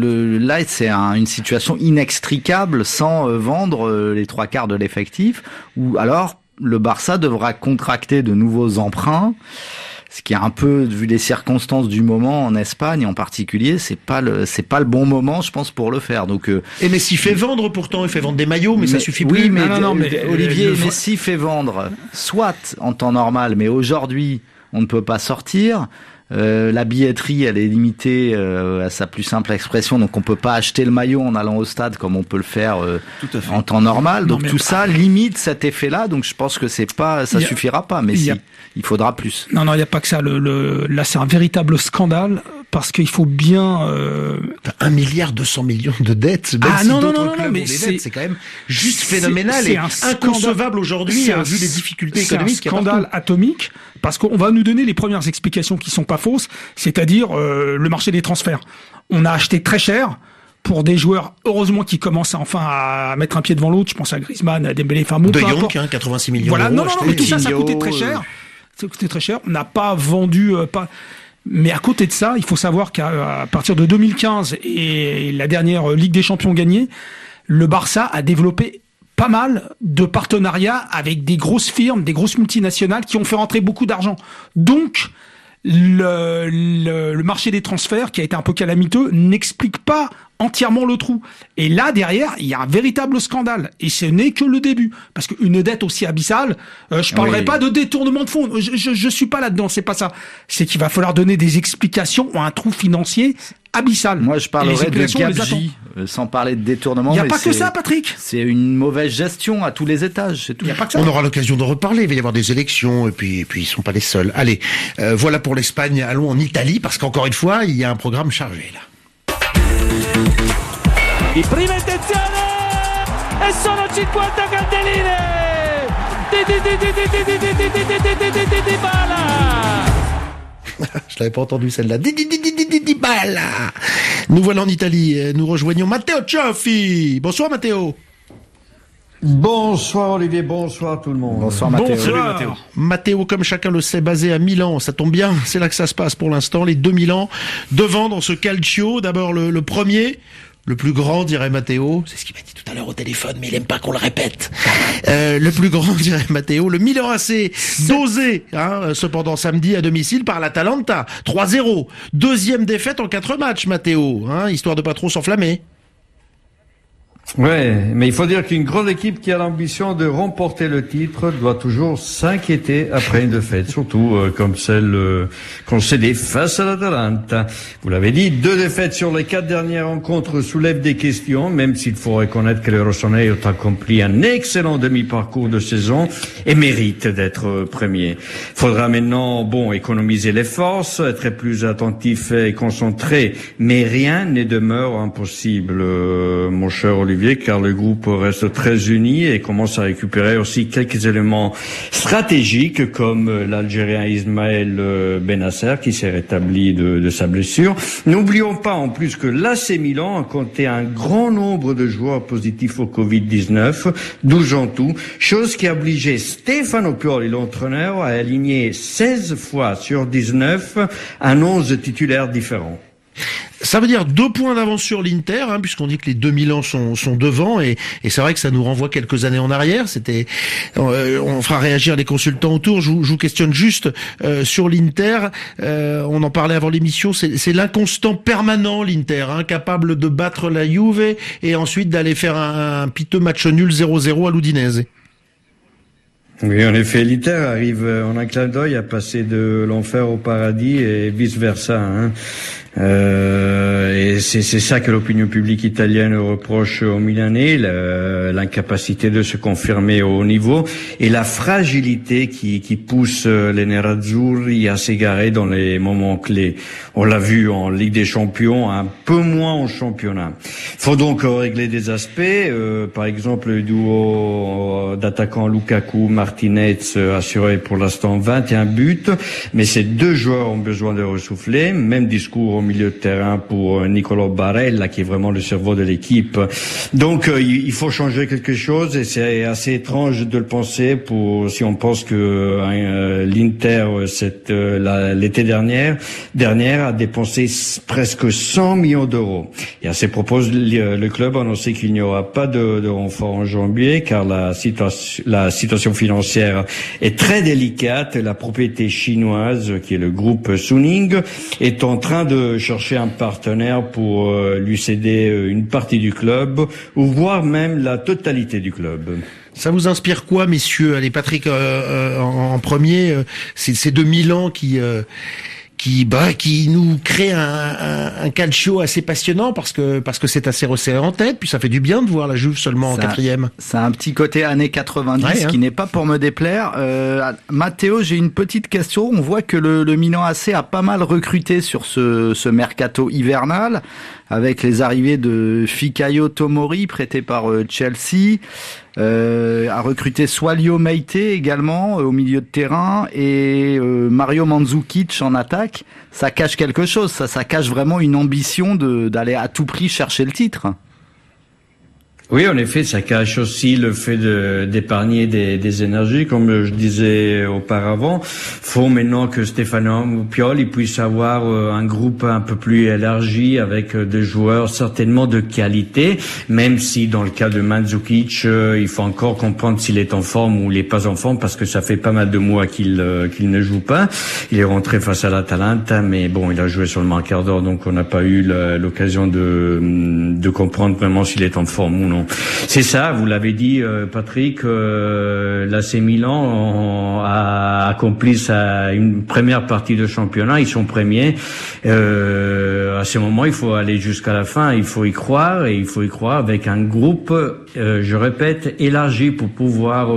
là, c'est une situation inextricable sans vendre les 3/4 de l'effectif, ou alors le Barça devra contracter de nouveaux emprunts, ce qui est un peu, vu les circonstances du moment en Espagne en particulier, c'est pas le bon moment, je pense, pour le faire. Donc, et Messi fait vendre pourtant, il fait vendre des maillots, mais ça suffit plus. Oui, mais Olivier, Messi fait vendre, soit en temps normal, mais aujourd'hui, on ne peut pas sortir. La billetterie, elle est limitée à sa plus simple expression, donc on peut pas acheter le maillot en allant au stade comme on peut le faire en temps normal. Donc tout ça limite cet effet-là. Donc je pense que ça suffira pas. Mais il faudra plus. Non, il n'y a pas que ça. Là, c'est un véritable scandale parce qu'il faut bien. 1,2 milliard de dettes. Mais c'est quand même juste phénoménal et inconcevable aujourd'hui vu les difficultés économiques. C'est un scandale atomique parce qu'on va nous donner les premières explications qui sont pas fausses, c'est-à-dire le marché des transferts. On a acheté très cher pour des joueurs, heureusement, qui commencent enfin à mettre un pied devant l'autre. Je pense à Griezmann, à Dembélé, De Jong, 86 millions d'euros. Non, mais tout ça coûtait très cher. Ça coûtait très cher. On n'a pas vendu, Mais à côté de ça, il faut savoir qu'à partir de 2015 et la dernière Ligue des Champions gagnée, le Barça a développé pas mal de partenariats avec des grosses firmes, des grosses multinationales qui ont fait rentrer beaucoup d'argent. Donc, le marché des transferts, qui a été un peu calamiteux, n'explique pas entièrement le trou. Et là, derrière, il y a un véritable scandale. Et ce n'est que le début. Parce qu'une dette aussi abyssale, je parlerai pas de détournement de fonds. Je suis pas là-dedans, c'est pas ça. C'est qu'il va falloir donner des explications à un trou financier abyssal. Moi, je parlerai de gabegie, sans parler de détournement. Il n'y a pas que ça, Patrick. C'est une mauvaise gestion à tous les étages, c'est tout. Il y a pas que ça. On aura l'occasion de reparler. Il va y avoir des élections et puis ils sont pas les seuls. Allez, voilà pour l'Espagne. Allons en Italie parce qu'encore une fois, il y a un programme chargé là. Di prima intenzione e sono 50 candeline di Bala. Je l'avais pas entendu celle-là. Di Bala. Nous voilà en Italie. Nous rejoignons Matteo Cioffi. Bonsoir Matteo. Bonsoir Olivier, bonsoir tout le monde. Bonsoir Matteo. Salut Matteo. Matteo, comme chacun le sait, basé à Milan, ça tombe bien, c'est là que ça se passe pour l'instant, les 2 Milan devant dans ce calcio, d'abord le premier, le plus grand dirait Matteo, c'est ce qu'il m'a dit tout à l'heure au téléphone, mais il aime pas qu'on le répète. Le plus grand dirait Matteo, le Milan AC dosé, cependant samedi à domicile par l'Atalanta, 3-0, deuxième défaite en 4 matchs Matteo, histoire de pas trop s'enflammer. Ouais, mais il faut dire qu'une grande équipe qui a l'ambition de remporter le titre doit toujours s'inquiéter après une défaite, surtout comme celle concédée face à l'Atalanta. Vous l'avez dit, 2 défaites sur les 4 dernières rencontres soulèvent des questions, même s'il faut reconnaître que les Rossoneri ont accompli un excellent demi-parcours de saison et méritent d'être premiers. Faudra maintenant, économiser les forces, être plus attentif et concentré, mais rien ne demeure impossible, mon cher Olivier, car le groupe reste très uni et commence à récupérer aussi quelques éléments stratégiques comme l'Algérien Ismaël Benasser qui s'est rétabli de sa blessure. N'oublions pas en plus que l'AC Milan a compté un grand nombre de joueurs positifs au Covid-19, 12 en tout, chose qui a obligé Stefano Pioli, l'entraîneur, à aligner 16 fois sur 19 un 11 titulaires différents. Ça veut dire 2 points d'avance sur l'Inter, hein, puisqu'on dit que les 2 Milan sont devant, et c'est vrai que ça nous renvoie quelques années en arrière. On fera réagir les consultants autour. Je vous questionne juste sur l'Inter. On en parlait avant l'émission. C'est l'inconstant permanent, l'Inter, hein, capable de battre la Juve et ensuite d'aller faire un piteux match nul 0-0 à l'Udinese. Oui, en effet, l'Inter arrive en un clin d'œil à passer de l'enfer au paradis et vice versa, hein. Et c'est ça que l'opinion publique italienne reproche aux Milanais, l'incapacité de se confirmer au haut niveau et la fragilité qui pousse les Nerazzurri à s'égarer dans les moments clés. On l'a vu en Ligue des Champions, un peu moins en championnat. Faut donc régler des aspects, par exemple le duo d'attaquants Lukaku-Martinez assuré pour l'instant 21 buts, mais ces 2 joueurs ont besoin de ressouffler. Même discours au milieu de terrain pour Niccolò Barella, qui est vraiment le cerveau de l'équipe. Donc il faut changer quelque chose, et c'est assez étrange de le penser si on pense que l'Inter l'été dernier a dépensé presque 100 millions d'euros. Et à ces propos, le club a annoncé qu'il n'y aura pas de renfort en janvier, car la situation financière est très délicate. La propriété chinoise, qui est le groupe Suning, est en train de chercher un partenaire pour lui céder une partie du club, ou voire même la totalité du club. Ça vous inspire quoi, messieurs? Allez, Patrick, en premier, c'est ces 2 Milan qui nous crée un calcio assez passionnant parce que c'est assez resserré en tête, puis ça fait du bien de voir la Juve seulement en 4e. Ça a un petit côté années 90 qui n'est pas pour me déplaire. Matteo, j'ai une petite question. On voit que le Milan AC a pas mal recruté sur ce mercato hivernal, avec les arrivées de Fikayo Tomori prêté par Chelsea, a recruté Swalio Meite également au milieu de terrain, et Mario Mandzukic en attaque. Ça cache quelque chose, ça cache vraiment une ambition d'aller à tout prix chercher le titre. Oui, en effet, ça cache aussi le fait d'épargner des énergies, comme je disais auparavant. Faut maintenant que Stefano Pioli puisse avoir un groupe un peu plus élargi, avec des joueurs certainement de qualité, même si dans le cas de Mandzukic, il faut encore comprendre s'il est en forme ou il n'est pas en forme, parce que ça fait pas mal de mois qu'il ne joue pas. Il est rentré face à l'Atalanta, mais bon, il a joué sur le quart d'heure, donc on n'a pas eu l'occasion de comprendre vraiment s'il est en forme ou non. C'est ça, vous l'avez dit, Patrick, l'AC Milan a accompli une première partie de championnat, ils sont premiers. À ce moment, il faut aller jusqu'à la fin, il faut y croire, et il faut y croire avec un groupe, je répète, élargi, pour pouvoir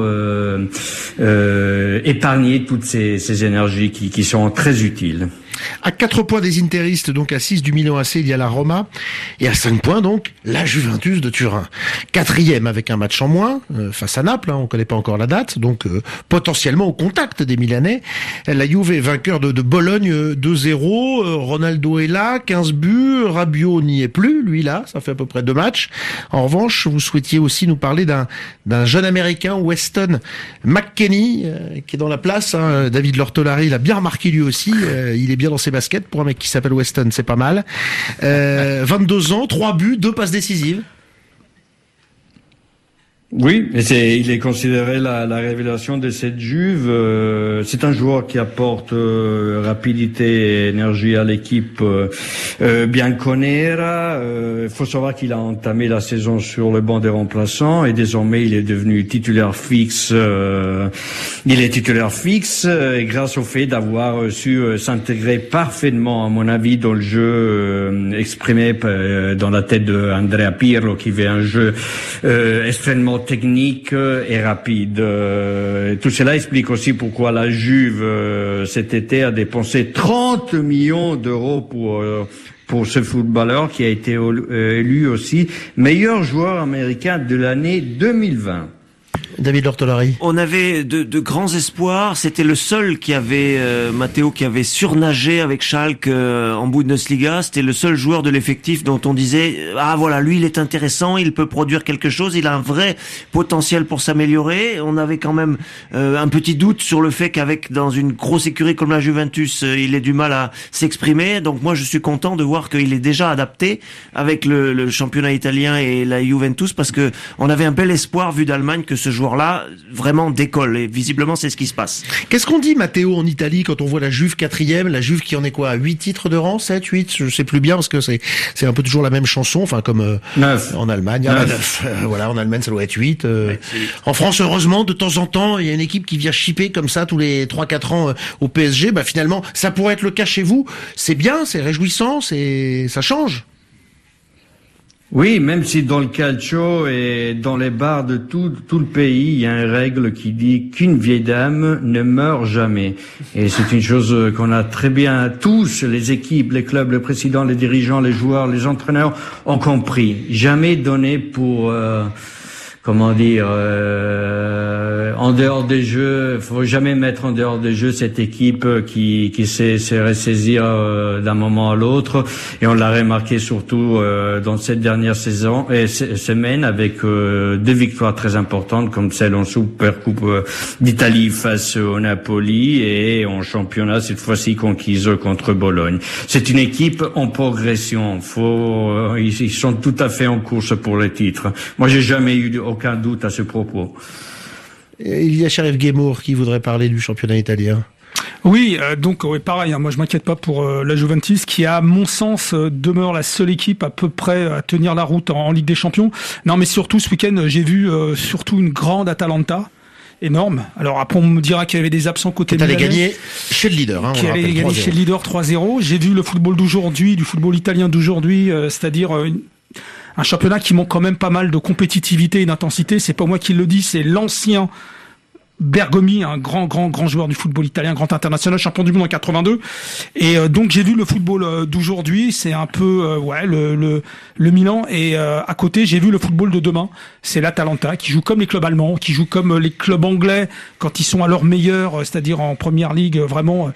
épargner toutes ces énergies qui sont très utiles. À 4 points des Interistes, donc à 6 du Milan AC, il y a la Roma, et à 5 points donc la Juventus de Turin. 4e avec un match en moins face à Naples, hein, on connaît pas encore la date, donc potentiellement au contact des Milanais. La Juve est vainqueur de Bologne 2-0, Ronaldo est là, 15 buts, Rabiot n'y est plus, lui là, ça fait à peu près 2 matchs. En revanche, vous souhaitiez aussi nous parler d'un jeune Américain, Weston McKennie, qui est dans la place, hein. David Lortolari l'a bien remarqué lui aussi, il est bien dans ses baskets pour un mec qui s'appelle Weston, c'est pas mal. 22 ans, 3 buts, 2 passes décisives. Oui, il est considéré la révélation de cette Juve. C'est un joueur qui apporte rapidité et énergie à l'équipe bianconera. Faut savoir qu'il a entamé la saison sur le banc des remplaçants, et désormais il est devenu titulaire fixe. Il est titulaire fixe grâce au fait d'avoir su s'intégrer parfaitement, à mon avis, dans le jeu exprimé dans la tête de Andrea Pirlo, qui avait un jeu extrêmement technique et rapide. Tout cela explique aussi pourquoi la Juve cet été a dépensé 30 millions d'euros pour ce footballeur, qui a été élu aussi meilleur joueur américain de l'année 2020. David Lortolari. On avait de grands espoirs. C'était le seul qui avait, Matteo, qui avait surnagé avec Schalke en Bundesliga. C'était le seul joueur de l'effectif dont on disait ah voilà, lui il est intéressant, il peut produire quelque chose, il a un vrai potentiel pour s'améliorer. On avait quand même un petit doute sur le fait qu'avec dans une grosse écurie comme la Juventus, il ait du mal à s'exprimer. Donc moi je suis content de voir qu'il est déjà adapté avec le championnat italien et la Juventus, parce que on avait un bel espoir vu d'Allemagne que ce joueur-là vraiment décolle, et visiblement c'est ce qui se passe. Qu'est-ce qu'on dit, Matteo, en Italie quand on voit la Juve 4e, la Juve qui en est quoi, 8 titres de rang, 7, 8, je sais plus bien parce que c'est un peu toujours la même chanson, enfin comme 9 en Allemagne, 9. Voilà, en Allemagne ça doit être 8. En France, heureusement, de temps en temps, il y a une équipe qui vient chipper comme ça tous les 3-4 ans au PSG. Bah finalement, ça pourrait être le cas chez vous. C'est bien, c'est réjouissant, ça change. Oui, même si dans le calcio et dans les bars de tout le pays, il y a une règle qui dit qu'une vieille dame ne meurt jamais. Et c'est une chose qu'on a très bien tous, les équipes, les clubs, le président, les dirigeants, les joueurs, les entraîneurs ont compris. Jamais donné pour... en dehors des jeux, faut jamais mettre en dehors des jeux cette équipe qui sait se ressaisir d'un moment à l'autre, et on l'a remarqué surtout dans cette dernière semaine avec 2 victoires très importantes comme celle en Supercoupe d'Italie face au Napoli et en championnat cette fois-ci conquise contre Bologne. C'est une équipe en progression. Ils sont tout à fait en course pour le titre. Moi, j'ai jamais eu aucun doute à ce propos. Il y a Sheriff Guémour qui voudrait parler du championnat italien. Oui, donc pareil, moi je m'inquiète pas pour la Juventus qui, à mon sens, demeure la seule équipe à peu près à tenir la route en Ligue des Champions. Non, mais surtout ce week-end, j'ai vu surtout une grande Atalanta. Énorme. Alors après on me dira qu'il y avait des absents côté Milanais. Qui allait gagner chez le leader. Qui allait gagner chez le leader 3-0. J'ai vu le football d'aujourd'hui, du football italien d'aujourd'hui, c'est-à-dire un championnat qui manque quand même pas mal de compétitivité et d'intensité. C'est pas moi qui le dis, c'est l'ancien Bergomi, un grand joueur du football italien, grand international, champion du monde en 82. Et donc j'ai vu le football d'aujourd'hui, c'est un peu le Milan, et à côté j'ai vu le football de demain, c'est l'Atalanta qui joue comme les clubs allemands, qui joue comme les clubs anglais quand ils sont à leur meilleur, c'est-à-dire en première ligue. Vraiment,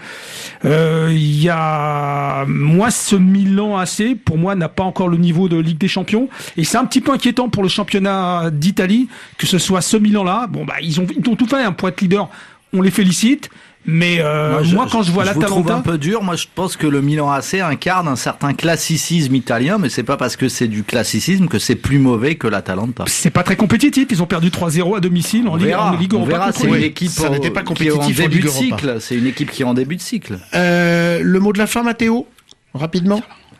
il y a ce Milan AC pour moi n'a pas encore le niveau de Ligue des Champions, et c'est un petit peu inquiétant pour le championnat d'Italie que ce soit ce Milan-là. Bon ils ont tout fait pour être leader, on les félicite, mais moi quand je vois l'Atalanta, je vous trouve un peu dur. Moi je pense que le Milan AC incarne un certain classicisme italien, mais c'est pas parce que c'est du classicisme que c'est plus mauvais que l'Atalanta. C'est pas très compétitif, ils ont perdu 3-0 à domicile en Ligue Europa. On verra, c'est une équipe ça n'était pas compétitif en début de cycle. C'est une équipe qui est en début de cycle. Le mot de la fin, Matteo, rapidement.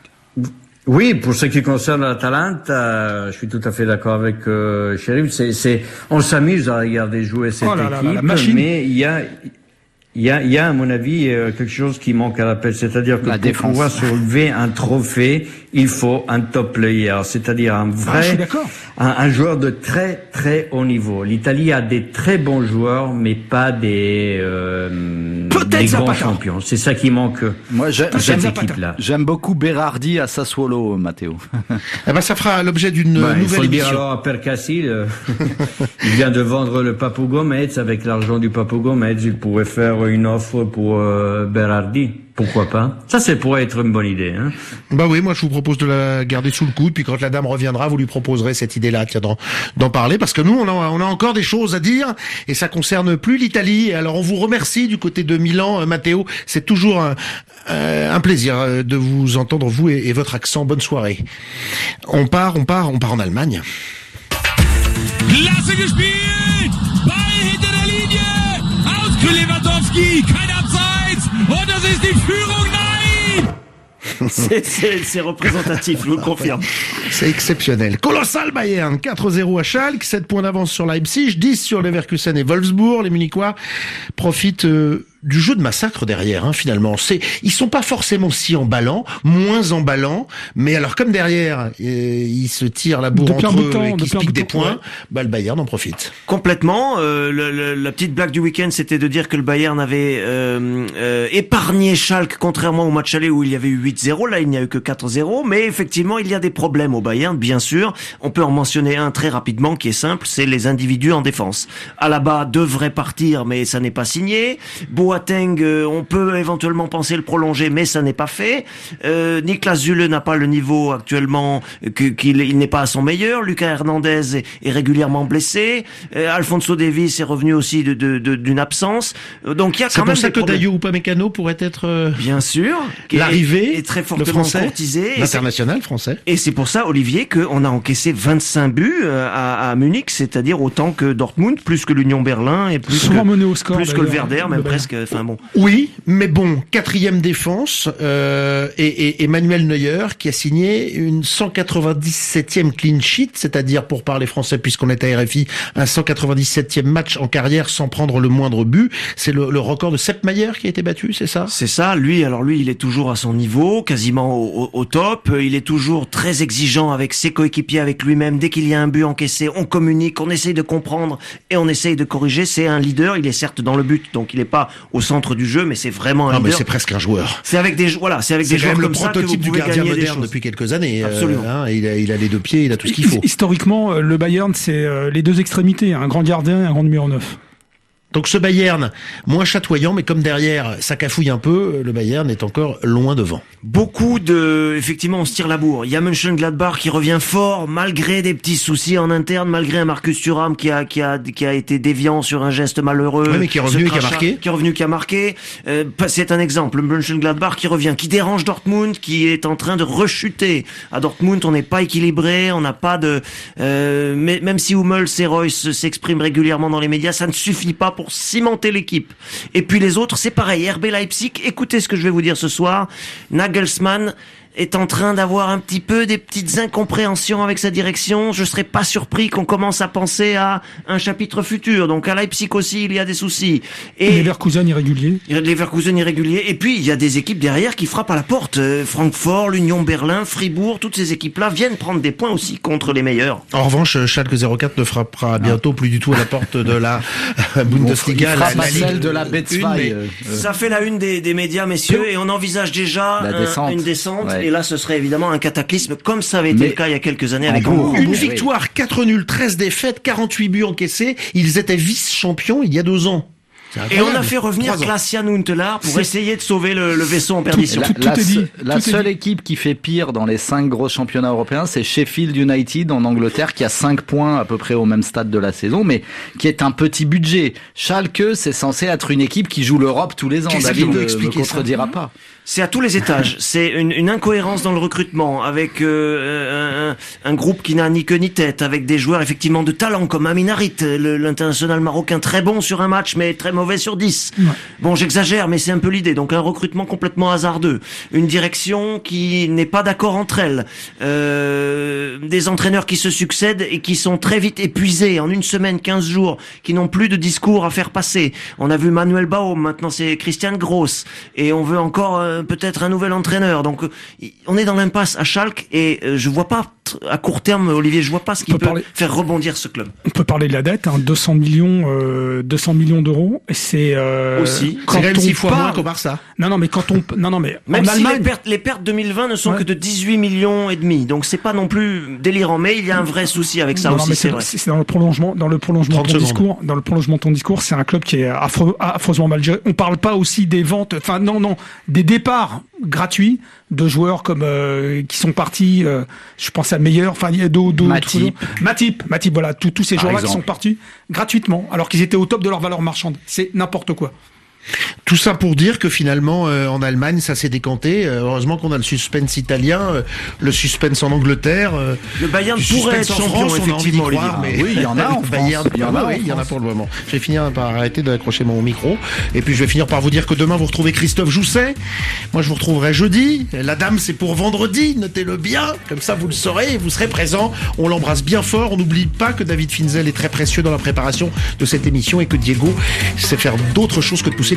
Oui, pour ce qui concerne l'Atalanta, je suis tout à fait d'accord avec Sheriff. On s'amuse à regarder jouer cette équipe, mais il y a à mon avis quelque chose qui manque à l'appel, c'est-à-dire que pour pouvoir soulever un trophée, il faut un top player, c'est-à-dire un vrai, un joueur de très très haut niveau. L'Italie a des très bons joueurs, mais pas des grands champions. C'est ça qui manque. Moi, cette équipe-là. J'aime beaucoup Berardi à Sassuolo, Matteo. Eh ben, ça fera l'objet d'une nouvelle émission. Il faut dire alors à Percassi, il vient de vendre le Papu Gomez. Avec l'argent du Papu Gomez, il pourrait faire une offre pour Berardi. Pourquoi pas? Ça, pourrait être une bonne idée, hein. Bah oui, moi je vous propose de la garder sous le coude, puis quand la dame reviendra, vous lui proposerez cette idée-là, d'en parler, parce que nous, on a encore des choses à dire, et ça concerne plus l'Italie. Alors on vous remercie du côté de Milan, Matteo. C'est toujours un plaisir de vous entendre, vous et votre accent. Bonne soirée. On part en Allemagne. Klasse gespielt! Ball hinter der Linie! Aus für Lewandowski! Kein Abseits! Und das ist die Führung! Nein! C'est représentatif, je vous le confirme. C'est exceptionnel. Colossal Bayern, 4-0 à Schalke, 7 points d'avance sur Leipzig, 10 sur Leverkusen et Wolfsburg. Les Munichois profitent du jeu de massacre derrière, finalement. Ils sont pas forcément si emballants, moins emballants, mais alors comme derrière, ils se tirent la bourre entre eux et qu'ils se piquent des points, le Bayern en profite. Complètement. La petite blague du week-end, c'était de dire que le Bayern avait épargné Schalke, contrairement au match aller où il y avait eu 8-0. Là, il n'y a eu que 4-0. Mais effectivement, il y a des problèmes au Bayern, bien sûr. On peut en mentionner un très rapidement qui est simple, c'est les individus en défense. Alaba devrait partir, mais ça n'est pas signé. Boateng, on peut éventuellement penser le prolonger, mais ça n'est pas fait. Niklas Süle n'a pas le niveau actuellement, il n'est pas à son meilleur. Lucas Hernandez est régulièrement blessé. Alphonso Davies est revenu aussi d'une absence. Donc il y a quand même des problèmes. C'est pour ça que Dayot Upamecano pourrait être bien sûr l'arrivée est très fortement courtisé, l'international français. Et c'est pour ça, Olivier, qu'on a encaissé 25 buts à Munich, c'est-à-dire autant que Dortmund, plus que l'Union Berlin et plus souvent mené au score, plus que le Werder, même presque. Enfin bon. Oui, mais bon, 4e défense et Manuel Neuer qui a signé une 197e clean sheet, c'est-à-dire, pour parler français puisqu'on est à RFI, un 197e match en carrière sans prendre le moindre but. C'est le record de Sepp Maier qui a été battu, c'est ça? C'est ça. Lui, il est toujours à son niveau, quasiment au top. Il est toujours très exigeant avec ses coéquipiers, avec lui-même. Dès qu'il y a un but encaissé, on communique, on essaye de comprendre et on essaye de corriger. C'est un leader. Il est certes dans le but, donc il n'est pas au centre du jeu, mais c'est vraiment un leader. Mais c'est presque un joueur. C'est avec des joueurs comme ça que vous pouvez gagner des choses. C'est le prototype du gardien moderne depuis quelques années. Absolument. Il a les deux pieds, il a tout ce qu'il faut. Historiquement, le Bayern, c'est les deux extrémités, un grand gardien et un grand numéro 9. Donc ce Bayern, moins chatoyant, mais comme derrière, ça cafouille un peu, le Bayern est encore loin devant. Effectivement, on se tire la bourre. Il y a Mönchengladbach qui revient fort, malgré des petits soucis en interne, malgré un Marcus Thuram qui a été déviant sur un geste malheureux. Oui, mais qui est revenu et qui a marqué. C'est un exemple. Mönchengladbach qui revient, qui dérange Dortmund, qui est en train de rechuter. À Dortmund, on n'est pas équilibré, on n'a pas de, même si Hummels et Reus s'expriment régulièrement dans les médias, ça ne suffit pas pour cimenter l'équipe. Et puis les autres, c'est pareil. RB Leipzig, écoutez ce que je vais vous dire ce soir. Nagelsmann est en train d'avoir un petit peu des petites incompréhensions avec sa direction. Je serais pas surpris qu'on commence à penser à un chapitre futur. Donc à Leipzig aussi, il y a des soucis. Et Leverkusen irrégulier. Et puis, il y a des équipes derrière qui frappent à la porte. Francfort, l'Union Berlin, Fribourg, toutes ces équipes-là viennent prendre des points aussi contre les meilleurs. En revanche, Schalke 04 ne frappera bientôt plus du tout à la porte de la Bundesliga. Celle de la Betsfai. Ça fait la une des médias, messieurs, et on envisage déjà une descente. Ouais. Et là, ce serait évidemment un cataclysme, comme ça avait été le cas il y a quelques années avec Hambourg. Une victoire, 4 nuls, 13 défaites, 48 buts encaissés. Ils étaient vice-champions il y a 2 ans. Et on a fait revenir Klaas-Jan Huntelaar pour essayer de sauver le vaisseau en perdition. La seule équipe qui fait pire dans les 5 gros championnats européens, c'est Sheffield United en Angleterre, qui a 5 points à peu près au même stade de la saison, mais qui est un petit budget. Schalke, c'est censé être une équipe qui joue l'Europe tous les ans. David ne contredira pas. C'est à tous les étages. C'est une incohérence dans le recrutement, avec un groupe qui n'a ni queue ni tête, avec des joueurs effectivement de talent comme Amin Harit, l'international marocain, très bon sur un match mais très mauvais sur 10. Ouais. Bon, j'exagère, mais c'est un peu l'idée. Donc un recrutement complètement hasardeux, une direction qui n'est pas d'accord entre elles, des entraîneurs qui se succèdent et qui sont très vite épuisés en une semaine, 15 jours, qui n'ont plus de discours à faire passer. On a vu Manuel Baum, maintenant c'est Christian Gross, et on veut encore peut-être un nouvel entraîneur. Donc on est dans l'impasse à Schalke et je vois pas à court terme, Olivier, je vois pas ce qui peut faire rebondir ce club. On peut parler de la dette, 200 millions d'euros. Et c'est aussi. C'est quand même 6 fois moins qu'au Barça. Non, mais quand on, mais même si Allemagne, les pertes 2020 ne sont que de 18 millions et demi. Donc c'est pas non plus délirant, mais il y a un vrai souci avec ça aussi. C'est vrai. C'est dans le prolongement de ton discours. Dans le prolongement de ton discours, c'est un club qui est affreusement mal géré. On parle pas aussi des ventes, des départs gratuits de joueurs comme qui sont partis. Je pense à Meyer, il y a d'autres. Matip, voilà, tous ces joueurs-là qui sont partis gratuitement, alors qu'ils étaient au top de leur valeur marchande. C'est n'importe quoi. Tout ça pour dire que finalement en Allemagne ça s'est décanté. Heureusement qu'on a le suspense italien, le suspense en Angleterre. Le Bayern pourrait être champion effectivement. Mais oui, il y en a en France. Il y en a pour le moment. Je vais finir par arrêter d'accrocher mon micro et puis je vais finir par vous dire que demain vous retrouvez Christophe Jousset. Moi je vous retrouverai jeudi. La dame c'est pour vendredi. Notez-le bien, comme ça vous le saurez et vous serez présent. On l'embrasse bien fort. On n'oublie pas que David Finzel est très précieux dans la préparation de cette émission et que Diego sait faire d'autres choses que de pousser